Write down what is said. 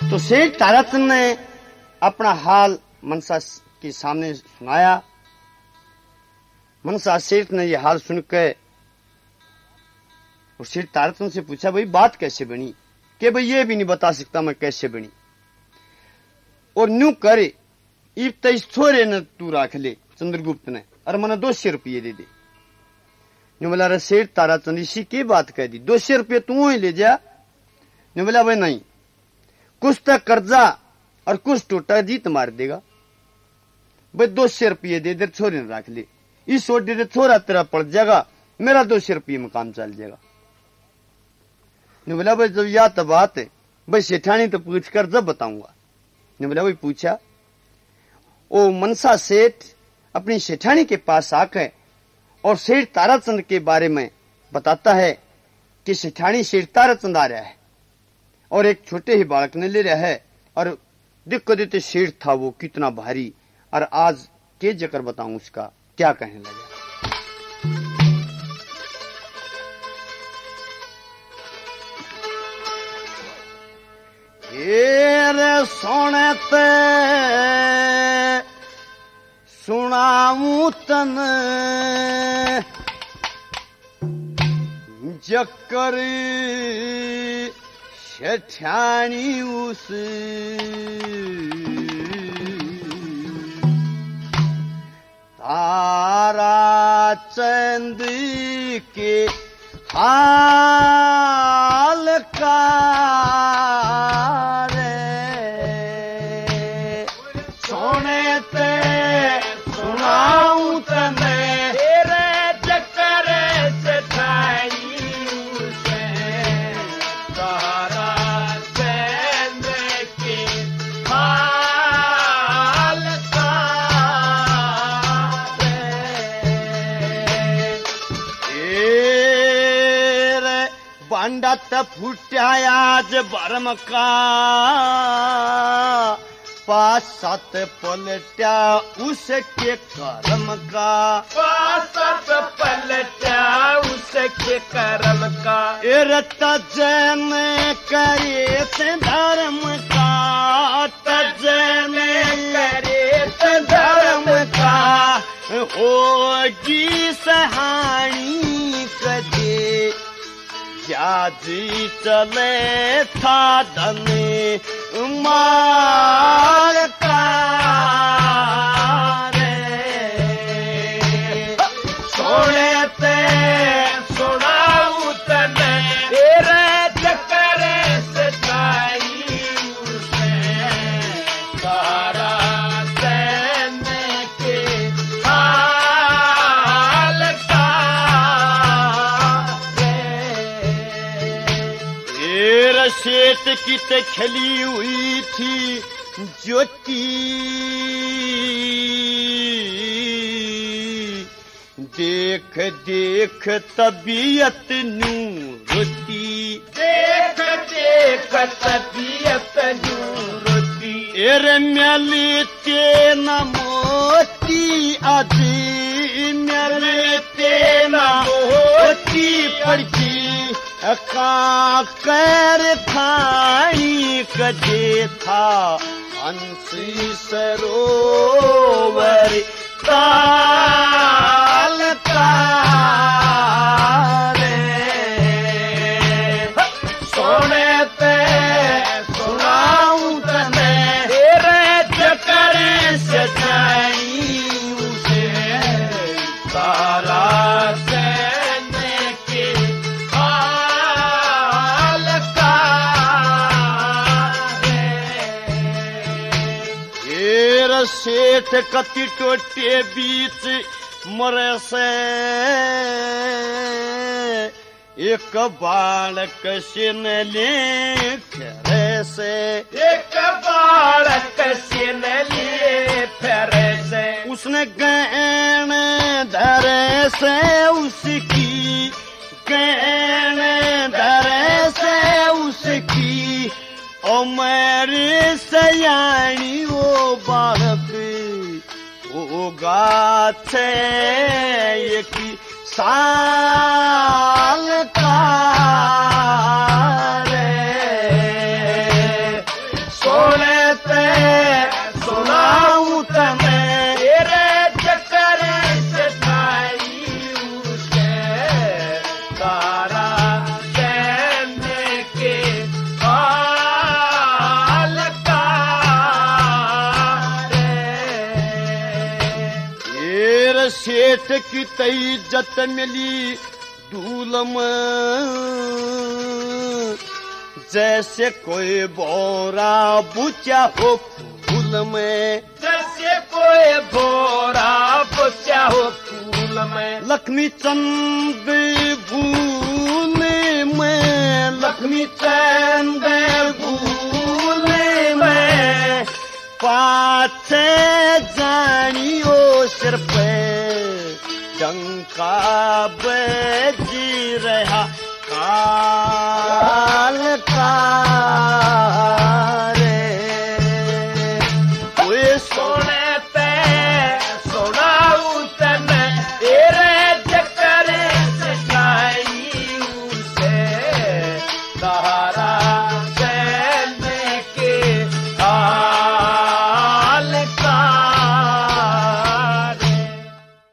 तो सेठ ताराचंद ने अपना हाल मनसा के सामने सुनाया। मनसा सेठ ने यह हाल सुनकर और सेठ ताराचंद से पूछा, भाई बात कैसे बनी? कि भाई ये भी नहीं बता सकता मैं कैसे बनी। और न्यू करे इब तो इस छोरे ने तू रख ले चंद्रगुप्त ने और मैंने 200 रुपये दे दे। न्यू बोला, अरे सेठ ताराचंद इसी की बात कह दी, 200 रुपये तू ही ले जा। न्यू बोला, भाई नहीं, कुछ तो कर्जा और कुछ टोटा जीत मार देगा। भाई 200 रुपये दे दे, छोरे ने रख ले। इस ओर दे दे, छोरा तेरा पड़ जाएगा, मेरा 200 रुपये में काम चल जाएगा। ने बोला, भाई जब या तो बात है, भाई सेठानी तो पूछ कर जब बताऊंगा। ने बोला, भाई पूछा। ओ मनसा सेठ अपनी सेठानी के पास आकर और सेठ ताराचंद के बारे में बताता है कि सेठानी सेठ ताराचंद आ रहा है और एक छोटे ही बालक ने ले रहा है। और देखो देते सेठ था वो कितना भारी, और आज के जकर बताऊं उसका क्या कहने लगा। रे सोने ते सुनाऊं तन जकर सेठानी उस ताराचंद के हाल का अंडत फुट्या आज बरम का, 5-7 पलटा उसके कर्म का, 5-7 पलटा उसके कर्म का। तजन करे ते धर्म का, तजन करे ते धर्म का। होगी सहानी कदे जी चले था धने मार का रे। सोने ते सुनाऊं तने तेरे चक्कर से जाई उसे तारा सेने के हाल का। सेठ की ते खली हुई थी ज्योति, देख देख तबीयत नूरती, देख देख तबीयत नूरती। एरे मिलते न मोती आदि, मिलते न मोती पड़ती का कर थाई कदे था हंसी सरोवर ताल तारे। सोने ते सुनाऊं तने तेरे चक्कर से जाई उसे तारा सेने के सेठ कति टोटे बीच मरे से, एक बालक से न ले फेरे से, एक बालक से न ले फेरे से। उसने गैन धरे से उसकी, गैन धरे से उसकी। ओ मेरी सयानी वो बालक होगा छे एक साल का रे। सेठ की तई इज्जत मिली धूल में, जैसे कोई बोरा बुचा हो फूल में, जैसे कोई बोरा बुचा हो फूल में। लक्ष्मी चंद भूल में, लक्ष्मी चंद भूल में, पाछे जानियो सिर पे डंका बजी रहा काल का।